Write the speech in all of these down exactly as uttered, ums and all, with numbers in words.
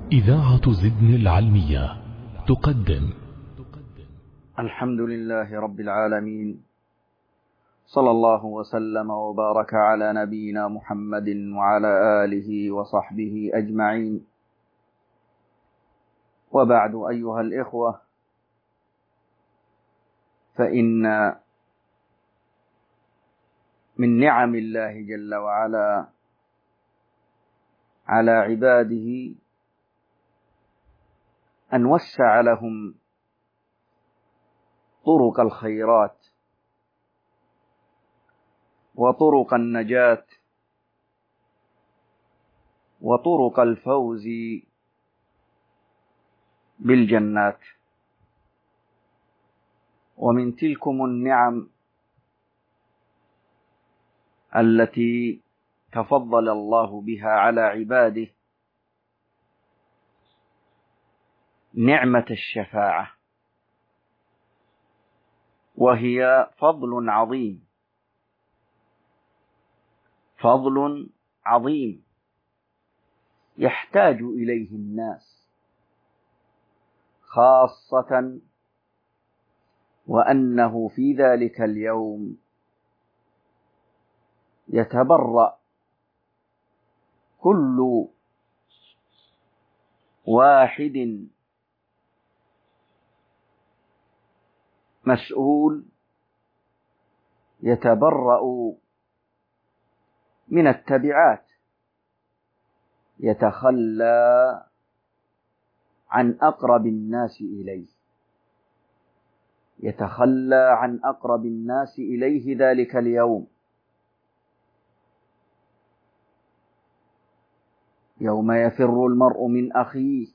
إذاعة زدن العلمية تقدم. الحمد لله رب العالمين، صلى الله وسلم وبارك على نبينا محمد وعلى آله وصحبه أجمعين، وبعد أيها الإخوة، فإن من نعم الله جل وعلا على عباده أن وسع لهم طرق الخيرات وطرق النجاة وطرق الفوز بالجنات. ومن تلكم النعم التي تفضل الله بها على عباده نعمة الشفاعة، وهي فضل عظيم فضل عظيم يحتاج إليه الناس، خاصة وأنه في ذلك اليوم يتبرأ كل واحد مسؤول يتبرأ من التبعات، يتخلى عن أقرب الناس إليه يتخلى عن أقرب الناس إليه ذلك اليوم، يوم يفر المرء من أخيه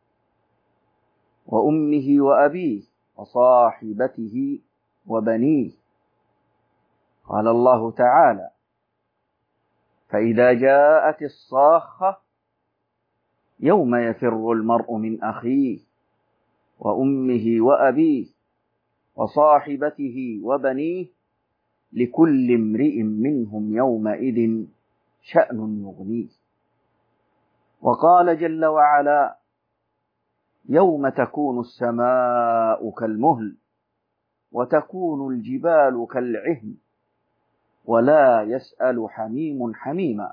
وأمه وأبيه وصاحبته وبنيه. قال الله تعالى: فإذا جاءت الصاخة يوم يفر المرء من أخيه وأمه وأبيه وصاحبته وبنيه لكل امرئ منهم يومئذ شأن يغنيه. وقال جل وعلا: يوم تكون السماء كالمهل وتكون الجبال كالعهن ولا يسأل حميم حميما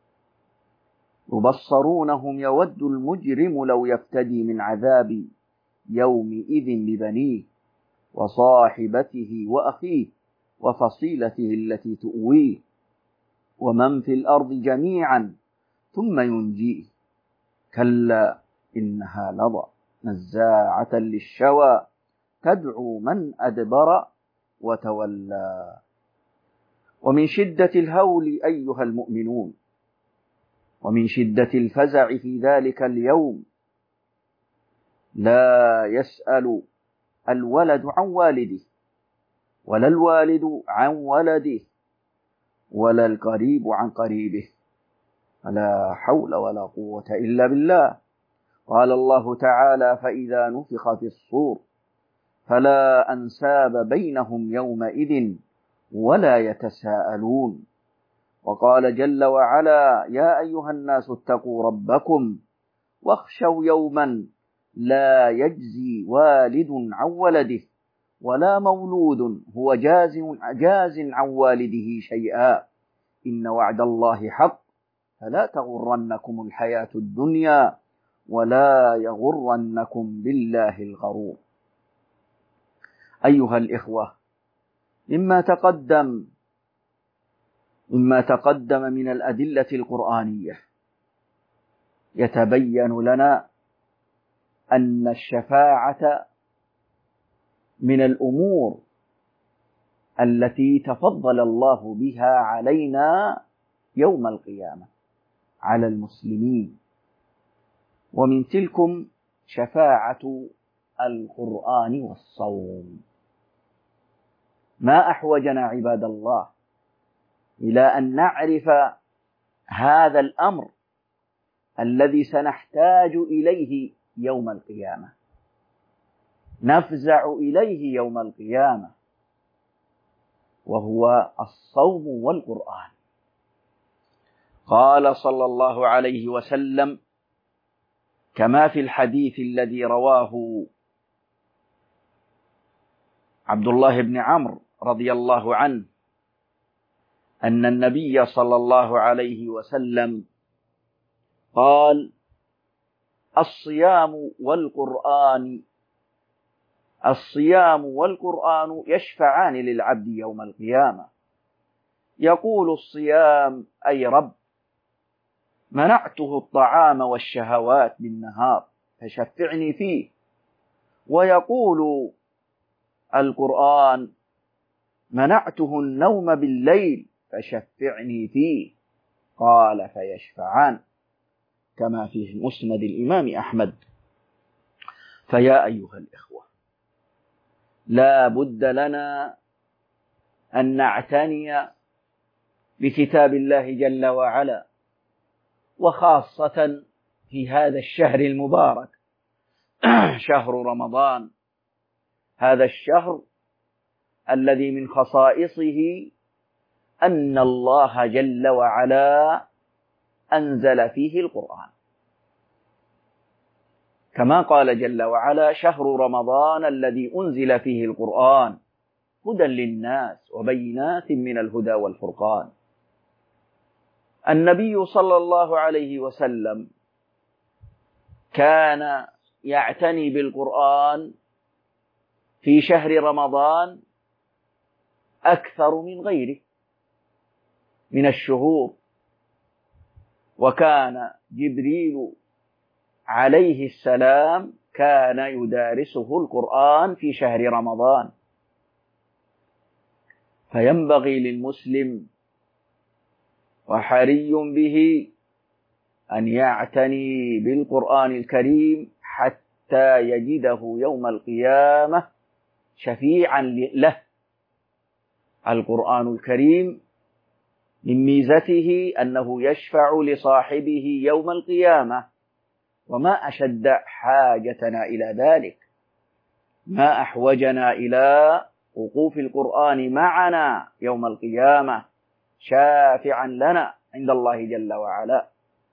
يبصرونهم يود المجرم لو يفتدي من عذاب يومئذ ببنيه وصاحبته وأخيه وفصيلته التي تؤويه ومن في الأرض جميعا ثم ينجيه كلا إنها لظى نزاعة للشوى تدعو من أدبر وتولى. ومن شدة الهول أيها المؤمنون، ومن شدة الفزع في ذلك اليوم لا يسأل الولد عن والده ولا الوالد عن ولده ولا القريب عن قريبه، فلا حول ولا قوة إلا بالله. قال الله تعالى: فإذا نفخ في الصور فلا أنساب بينهم يومئذ ولا يتساءلون. وقال جل وعلا: يا أيها الناس اتقوا ربكم واخشوا يوما لا يجزي والد عن ولده ولا مولود هو جاز, جاز عن والده شيئا إن وعد الله حق فلا تغرنكم الحياة الدنيا ولا يغرنكم بالله الغرور. أيها الإخوة، مما تقدم مما تقدم من الأدلة القرآنية يتبين لنا أن الشفاعة من الأمور التي تفضل الله بها علينا يوم القيامة على المسلمين. ومن تلكم شفاعة القرآن والصوم. ما أحوجنا عباد الله إلى أن نعرف هذا الأمر الذي سنحتاج إليه يوم القيامة، نفزع إليه يوم القيامة، وهو الصوم والقرآن. قال صلى الله عليه وسلم: كما في الحديث الذي رواه عبد الله بن عمرو رضي الله عنه أن النبي صلى الله عليه وسلم قال: الصيام والقرآن الصيام والقرآن يشفعان للعبد يوم القيامة. يقول الصيام: أي رب، منعته الطعام والشهوات بالنهار فشفعني فيه. ويقول القرآن: منعته النوم بالليل فشفعني فيه. قال: فيشفعان، كما في مسند الإمام أحمد. فيا أيها الإخوة، لا بد لنا أن نعتني بكتاب الله جل وعلا، وخاصة في هذا الشهر المبارك شهر رمضان، هذا الشهر الذي من خصائصه أن الله جل وعلا أنزل فيه القرآن، كما قال جل وعلا: شهر رمضان الذي أنزل فيه القرآن هدى للناس وبينات من الهدى والفرقان. النبي صلى الله عليه وسلم كان يعتني بالقرآن في شهر رمضان أكثر من غيره من الشهور، وكان جبريل عليه السلام كان يدارسه القرآن في شهر رمضان. فينبغي للمسلم وحري به أن يعتني بالقرآن الكريم حتى يجده يوم القيامة شفيعا له. القرآن الكريم من ميزته أنه يشفع لصاحبه يوم القيامة، وما أشد حاجتنا إلى ذلك، ما أحوجنا إلى وقوف القرآن معنا يوم القيامة شافعا لنا عند الله جل وعلا.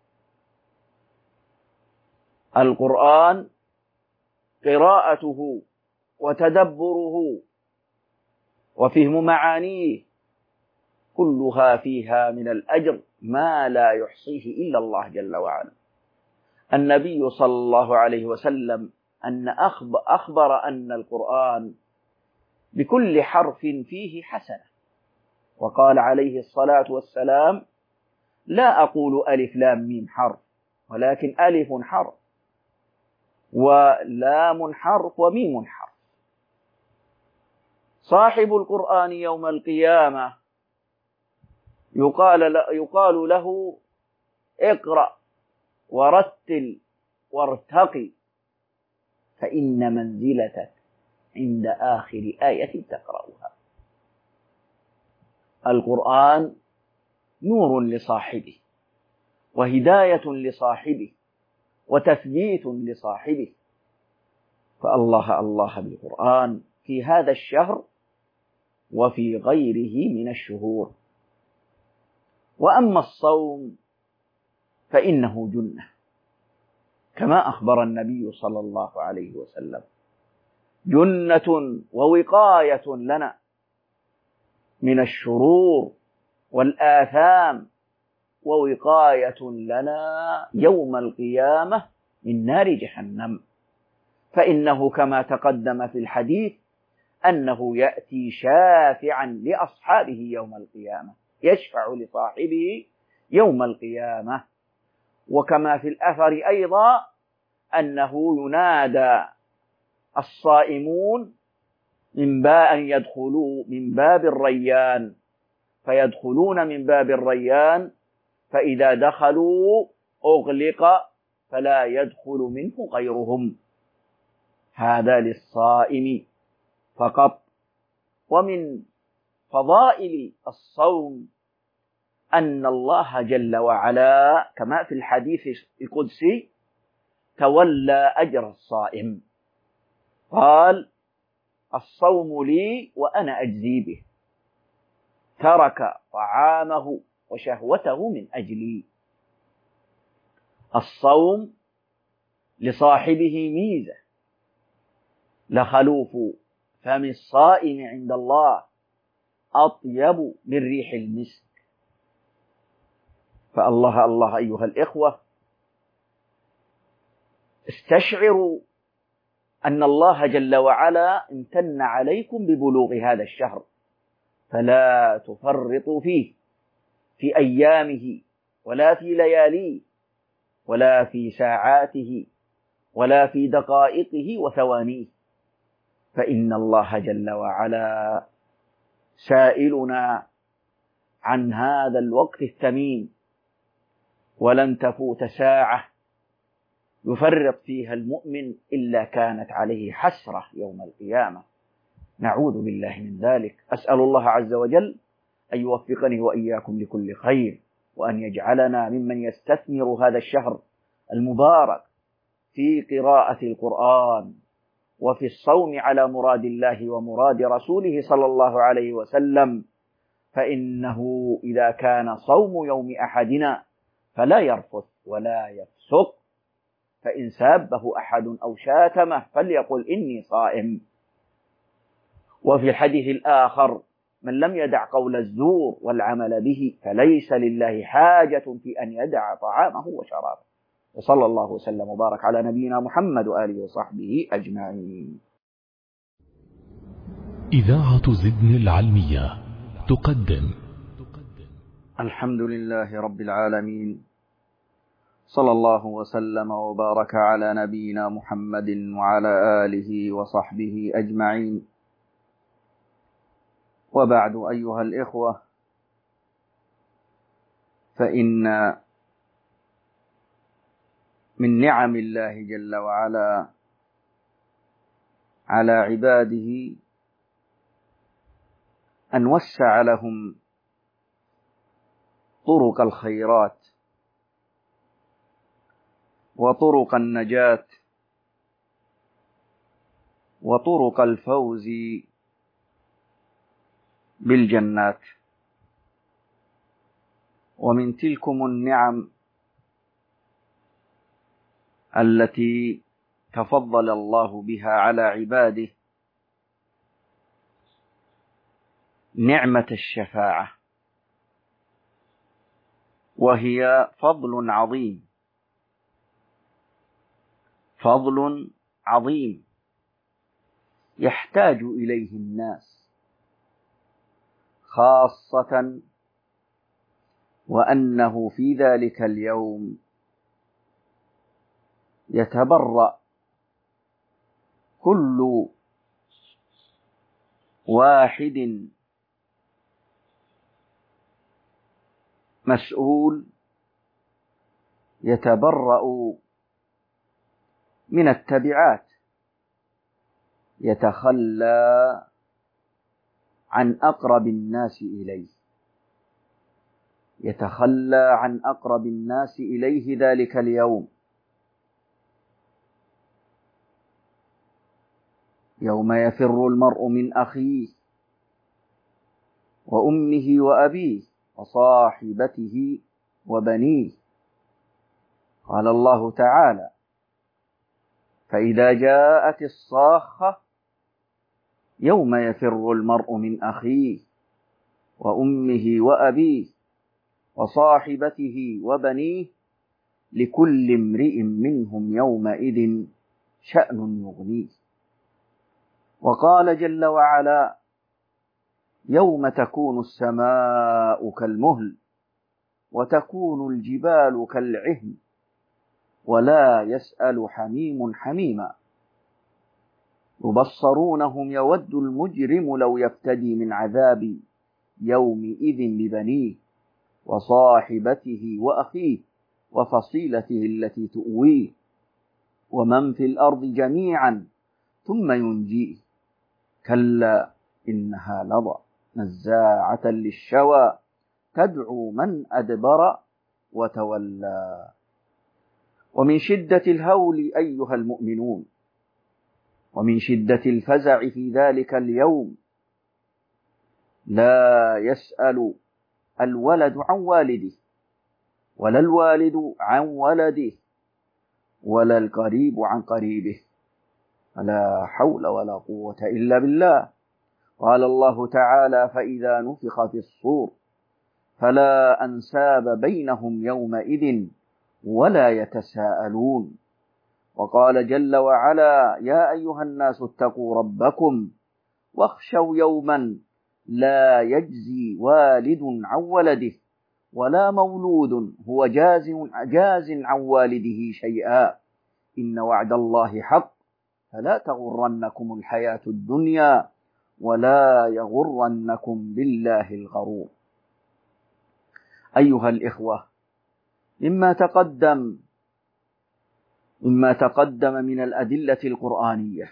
القرآن قراءته وتدبره وفهم معانيه كلها فيها من الأجر ما لا يحصيه إلا الله جل وعلا. النبي صلى الله عليه وسلم أن أخبر أن القرآن بكل حرف فيه حسنة، وقال عليه الصلاة والسلام: لا أقول ألف لام ميم حرف، ولكن ألف حرف ولام حرف وميم حرف. صاحب القرآن يوم القيامة يقال يقال له: اقرأ ورتل وارتقي، فإن منزلتك عند آخر آية تقرأها. القرآن نور لصاحبه، وهداية لصاحبه، وتثبيت لصاحبه. فالله الله بالقرآن في هذا الشهر وفي غيره من الشهور. وأما الصوم فإنه جنة، كما أخبر النبي صلى الله عليه وسلم: جنة ووقاية لنا من الشرور والآثام، ووقاية لنا يوم القيامة من نار جهنم. فإنه كما تقدم في الحديث أنه يأتي شافعا لأصحابه يوم القيامة، يشفع لصاحبه يوم القيامة. وكما في الأثر أيضا أنه ينادى الصائمون من باب أن يدخلوا من باب الريان، فيدخلون من باب الريان، فإذا دخلوا أغلق فلا يدخل منه غيرهم. هذا للصائم فقط. ومن فضائل الصوم أن الله جل وعلا كما في الحديث القدسي تولى أجر الصائم، قال: الصوم لي وأنا أجزي به، ترك طعامه وشهوته من أجلي. الصوم لصاحبه ميزة: لخلوف فم الصائم عند الله أطيب من ريح المسك. فالله الله أيها الإخوة، استشعروا أن الله جل وعلا امتن عليكم ببلوغ هذا الشهر، فلا تفرطوا فيه في أيامه ولا في لياليه ولا في ساعاته ولا في دقائقه وثوانيه، فإن الله جل وعلا سائلنا عن هذا الوقت الثمين، ولن تفوت ساعة يفرط فيها المؤمن إلا كانت عليه حسرة يوم القيامة. نعوذ بالله من ذلك. أسأل الله عز وجل أن يوفقني وإياكم لكل خير، وأن يجعلنا ممن يستثمر هذا الشهر المبارك في قراءة القرآن وفي الصوم على مراد الله ومراد رسوله صلى الله عليه وسلم، فإنه إذا كان صوم يوم أحدنا فلا يرفث ولا يفسق، فإن سابه أحد أو شاتمه فليقل إني صائم. وفي الحديث الآخر: من لم يدع قول الزور والعمل به فليس لله حاجة في أن يدع طعامه وشرابه. وصلى الله وسلم وبارك على نبينا محمد وآله وصحبه أجمعين. إذاعة زدن العلمية تقدم. الحمد لله رب العالمين، صلى الله وسلم وبارك على نبينا محمد وعلى آله وصحبه أجمعين. وبعد أيها الإخوة، فإن من نعم الله جل وعلا على عباده أن وسع لهم طرق الخيرات وطرق النجاة وطرق الفوز بالجنات. ومن تلكم النعم التي تفضل الله بها على عباده نعمة الشفاعة، وهي فضل عظيم، فضل عظيم يحتاج إليه الناس، خاصة وأنه في ذلك اليوم يتبرأ كل واحد مسؤول يتبرأ من التبعات، يتخلى عن أقرب الناس إليه، يتخلى عن أقرب الناس إليه ذلك اليوم، يوم يفر المرء من أخيه وأمه وأبيه وصاحبته وبنيه. قال الله تعالى: فإذا جاءت الصاخة يوم يفر المرء من أخيه وأمه وأبيه وصاحبته وبنيه لكل امرئ منهم يومئذ شأن يغنيه. وقال جل وعلا: يوم تكون السماء كالمهل وتكون الجبال كالعهن ولا يسأل حميم حميما يبصرونهم يود المجرم لو يفتدي من عذاب يومئذ ببنيه وصاحبته وأخيه وفصيلته التي تؤويه ومن في الأرض جميعا ثم ينجيه كلا إنها لظى نزاعة للشوى تدعو من أدبر وتولى. ومن شدة الهول أيها المؤمنون، ومن شدة الفزع في ذلك اليوم لا يسأل الولد عن والده ولا الوالد عن ولده ولا القريب عن قريبه. لا حول ولا قوة إلا بالله. قال الله تعالى: فإذا نفخ في الصور فلا أنساب بينهم يومئذ ولا يتساءلون. وقال جل وعلا: يا أيها الناس اتقوا ربكم واخشوا يوما لا يجزي والد عن ولده ولا مولود هو جاز جاز عن والده شيئا إن وعد الله حق فلا تغرنكم الحياة الدنيا ولا يغرنكم بالله الغرور. أيها الإخوة، مما تقدم مما تقدم من الأدلة القرآنية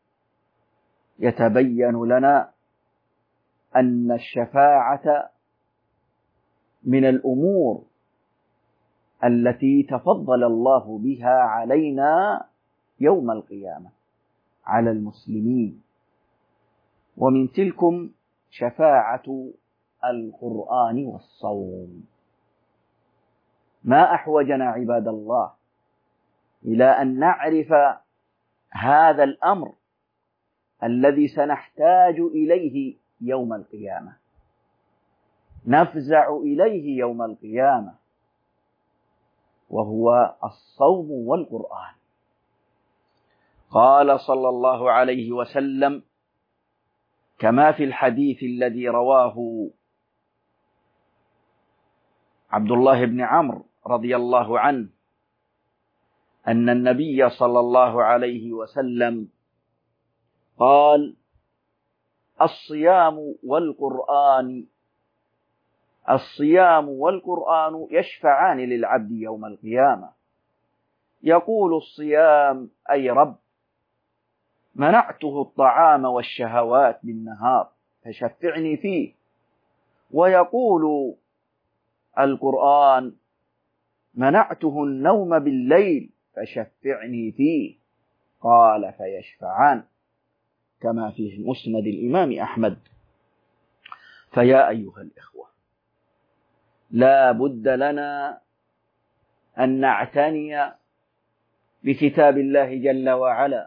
يتبين لنا أن الشفاعة من الأمور التي تفضل الله بها علينا يوم القيامة على المسلمين، ومن تلكم شفاعة القرآن والصوم. ما أحوجنا عباد الله إلى أن نعرف هذا الأمر الذي سنحتاج إليه يوم القيامة، نفزع إليه يوم القيامة، وهو الصوم والقرآن. قال صلى الله عليه وسلم كما في الحديث الذي رواه عبد الله بن عمرو رضي الله عنه أن النبي صلى الله عليه وسلم قال: الصيام والقرآن الصيام والقرآن يشفعان للعبد يوم القيامة. يقول الصيام: أي رب، منعته الطعام والشهوات بالنهار فشفعني فيه. ويقول القرآن: منعته النوم بالليل فشفعني فيه. قال: فيشفعان، كما في مسند الإمام أحمد. فيا أيها الإخوة، لا بد لنا أن نعتني بكتاب الله جل وعلا،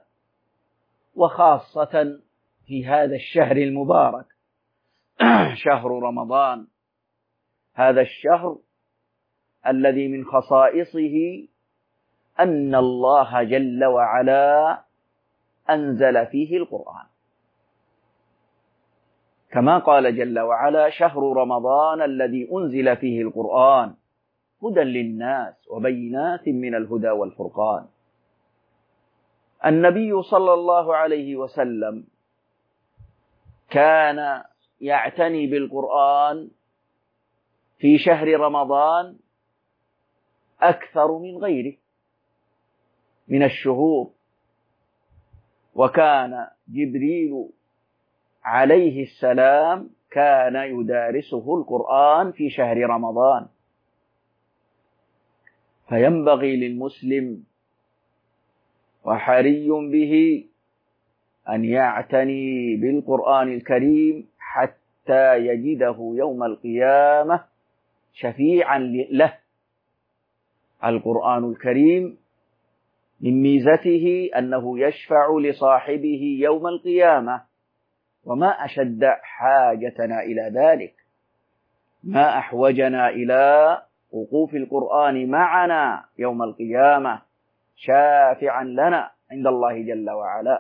وخاصة في هذا الشهر المبارك شهر رمضان، هذا الشهر الذي من خصائصه أن الله جل وعلا أنزل فيه القرآن، كما قال جل وعلا: شهر رمضان الذي أنزل فيه القرآن هدى للناس وبينات من الهدى والفرقان. النبي صلى الله عليه وسلم كان يعتني بالقرآن في شهر رمضان أكثر من غيره من الشهور، وكان جبريل عليه السلام كان يدارسه القرآن في شهر رمضان. فينبغي للمسلم وحري به أن يعتني بالقرآن الكريم حتى يجده يوم القيامة شفيعا له. القرآن الكريم من ميزته أنه يشفع لصاحبه يوم القيامة، وما أشد حاجتنا إلى ذلك، ما أحوجنا إلى وقوف القرآن معنا يوم القيامة شافعا لنا عند الله جل وعلا.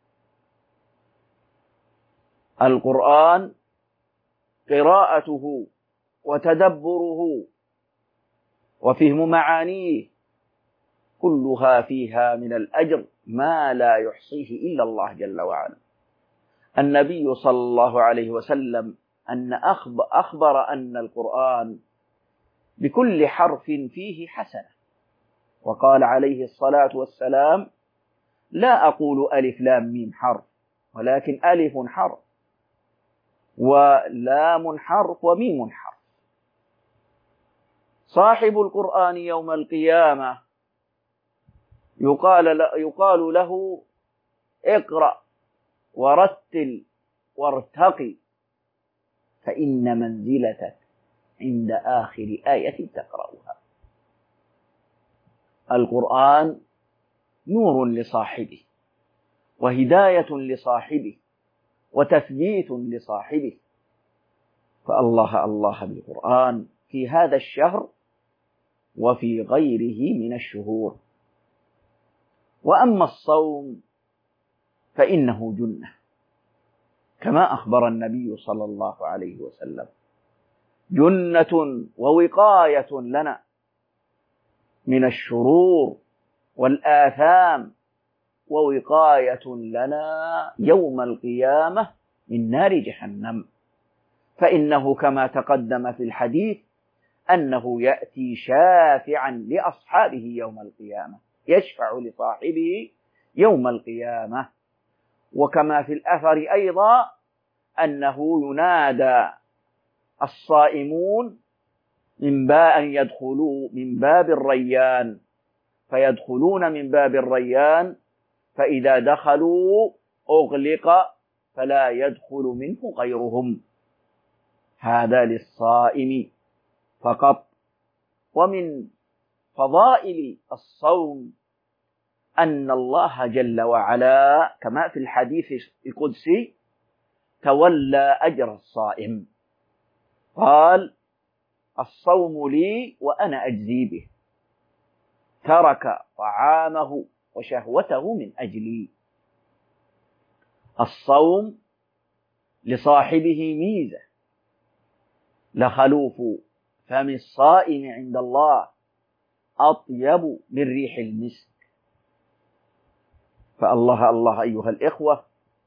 القرآن قراءته وتدبره وفهم معانيه كلها فيها من الأجر ما لا يحصيه إلا الله جل وعلا. النبي صلى الله عليه وسلم أن أخبر أن القرآن بكل حرف فيه حسنة، وقال عليه الصلاة والسلام: لا أقول ألف لام ميم حرف، ولكن ألف حرف ولام حرف وميم حرف. صاحب القرآن يوم القيامة يقال يقال له: اقرأ ورتل وارتقي فإن منزلتك عند آخر آية تقرأها. القرآن نور لصاحبه وهداية لصاحبه وتثبيت لصاحبه. فالله الله بالقرآن في هذا الشهر وفي غيره من الشهور. وأما الصوم فإنه جنة، كما أخبر النبي صلى الله عليه وسلم، جنة ووقاية لنا من الشرور والآثام، ووقاية لنا يوم القيامة من نار جهنم. فإنه كما تقدم في الحديث أنه يأتي شافعا لأصحابه يوم القيامة، يشفع لصاحبه يوم القيامة. وكما في الأثر أيضا أنه ينادى الصائمون من باب أن يدخلوا من باب الريان، فيدخلون من باب الريان، فإذا دخلوا أغلق فلا يدخل منه غيرهم. هذا للصائم فقط. ومن فضائل الصوم أن الله جل وعلا كما في الحديث القدسي تولى أجر الصائم، قال: الصوم لي وأنا أجزي به، ترك طعامه وشهوته من أجلي. الصوم لصاحبه ميزة، لخلوف فم الصائم عند الله أطيب من ريح المسك. فالله الله أيها الإخوة،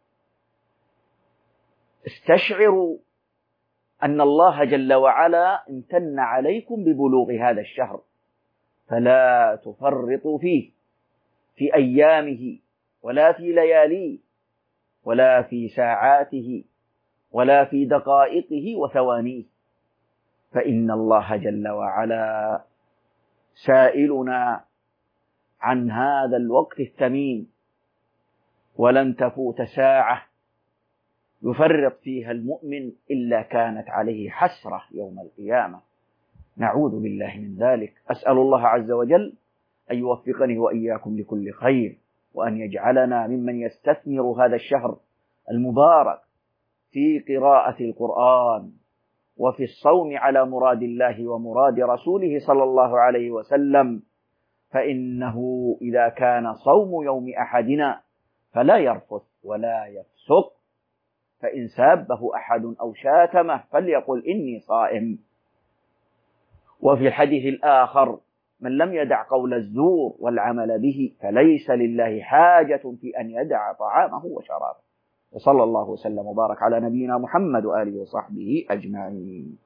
استشعروا أن الله جل وعلا امتن عليكم ببلوغ هذا الشهر، فلا تفرطوا فيه في أيامه ولا في لياليه ولا في ساعاته ولا في دقائقه وثوانيه، فإن الله جل وعلا سائلنا عن هذا الوقت الثمين، ولن تفوت ساعة يفرط فيها المؤمن إلا كانت عليه حسرة يوم القيامة. نعوذ بالله من ذلك. أسأل الله عز وجل أن يوفقني وإياكم لكل خير، وأن يجعلنا ممن يستثمر هذا الشهر المبارك في قراءة القرآن وفي الصوم على مراد الله ومراد رسوله صلى الله عليه وسلم. فإنه إذا كان صوم يوم أحدنا فلا يرفث ولا يفسق، فإن سابه أحد أو شاتمه فليقل إني صائم. وفي الحديث الآخر: من لم يدع قول الزور والعمل به فليس لله حاجة في أن يدع طعامه وشرابه. وصلى الله وسلم وبارك على نبينا محمد وآله وصحبه أجمعين.